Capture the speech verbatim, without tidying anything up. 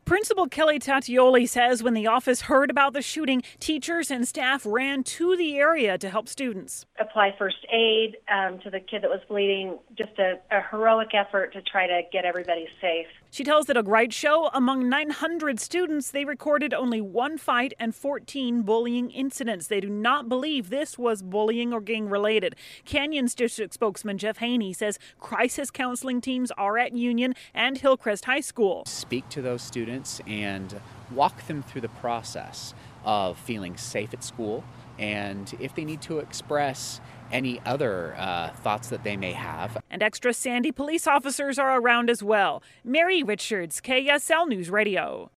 Principal Kelly Tatioli says when the office heard about the shooting, teachers and staff ran to the area to help students. Apply first aid um, to the kid that was bleeding, just a, a heroic effort to try to get everybody safe. She tells the Doug Wright Show among nine hundred students, they recorded only one fight and fourteen bullying incidents. They do not believe this was bullying or gang related. Canyon's district spokesman Jeff Haney says crisis counseling teams are at Union and Hillcrest High School. Speak to those students and walk them through the process of feeling safe at school, and if they need to express any other uh, thoughts that they may have. And extra Sandy police officers are around as well. Mary Richards, K S L News Radio.